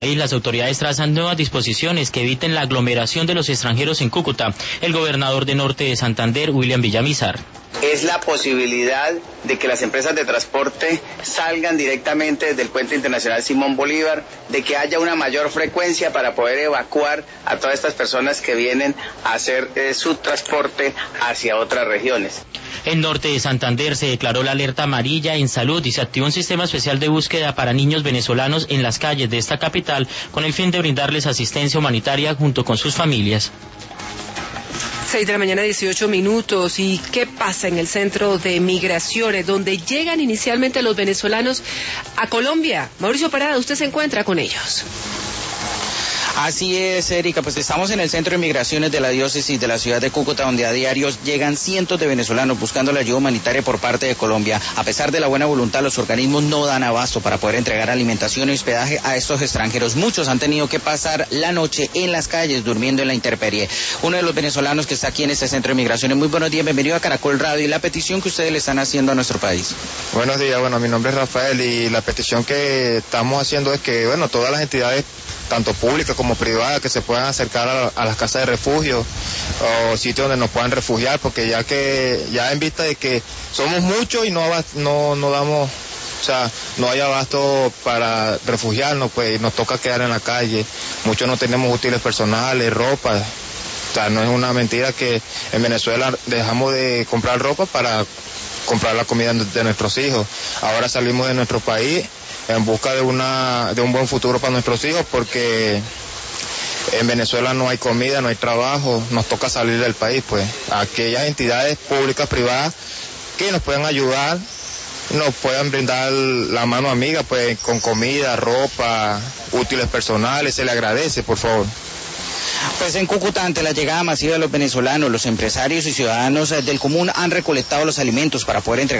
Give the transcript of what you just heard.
Y las autoridades trazan nuevas disposiciones que eviten la aglomeración de los extranjeros en Cúcuta. El gobernador de Norte de Santander, William Villamizar. Es la posibilidad de que las empresas de transporte salgan directamente desde el Puente Internacional Simón Bolívar, de que haya una mayor frecuencia para poder evacuar a todas estas personas que vienen a hacer su transporte hacia otras regiones. En Norte de Santander se declaró la alerta amarilla en salud y se activó un sistema especial de búsqueda para niños venezolanos en las calles de esta capital con el fin de brindarles asistencia humanitaria junto con sus familias. 6 de la mañana, 18 minutos. ¿Y qué pasa en el centro de migraciones, donde llegan inicialmente los venezolanos a Colombia? Mauricio Parada, usted se encuentra con ellos. Así es, Erika, pues estamos en el centro de migraciones de la diócesis de la ciudad de Cúcuta, donde a diarios llegan cientos de venezolanos buscando la ayuda humanitaria por parte de Colombia. A pesar de la buena voluntad, los organismos no dan abasto para poder entregar alimentación y hospedaje a estos extranjeros. Muchos han tenido que pasar la noche en las calles durmiendo en la intemperie. Uno de los venezolanos que está aquí en este centro de migraciones, muy buenos días, bienvenido a Caracol Radio. Y la petición que ustedes le están haciendo a nuestro país. Buenos días, mi nombre es Rafael y la petición que estamos haciendo es que, todas las entidades, tanto públicas como privadas, que se puedan acercar a las casas de refugio o sitios donde nos puedan refugiar, porque ya en vista de que somos muchos y no damos, no hay abasto para refugiarnos, pues nos toca quedar en la calle. Muchos no tenemos útiles personales, ropa. No es una mentira que en Venezuela dejamos de comprar ropa para comprar la comida de nuestros hijos. Ahora salimos de nuestro país en busca de un buen futuro para nuestros hijos, porque en Venezuela no hay comida, no hay trabajo, nos toca salir del país, pues. Aquellas entidades públicas, privadas, que nos puedan ayudar, nos puedan brindar la mano amiga, pues, con comida, ropa, útiles personales, se le agradece, por favor. Pues en Cúcuta, ante la llegada masiva de los venezolanos, los empresarios y ciudadanos del común han recolectado los alimentos para poder entregar